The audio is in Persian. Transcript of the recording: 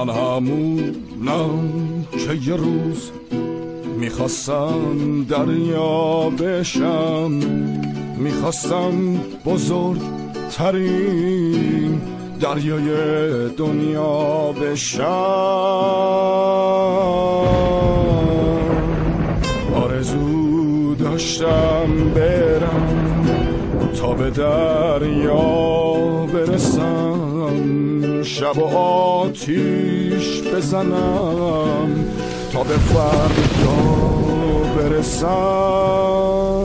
من همونم که یه روز میخواستم دریا بشم، میخواستم بزرگترین دریای دنیا بشم. آرزو داشتم برم تا به دریا برسم، شب و آتیش بزنم تا به فردا برسم.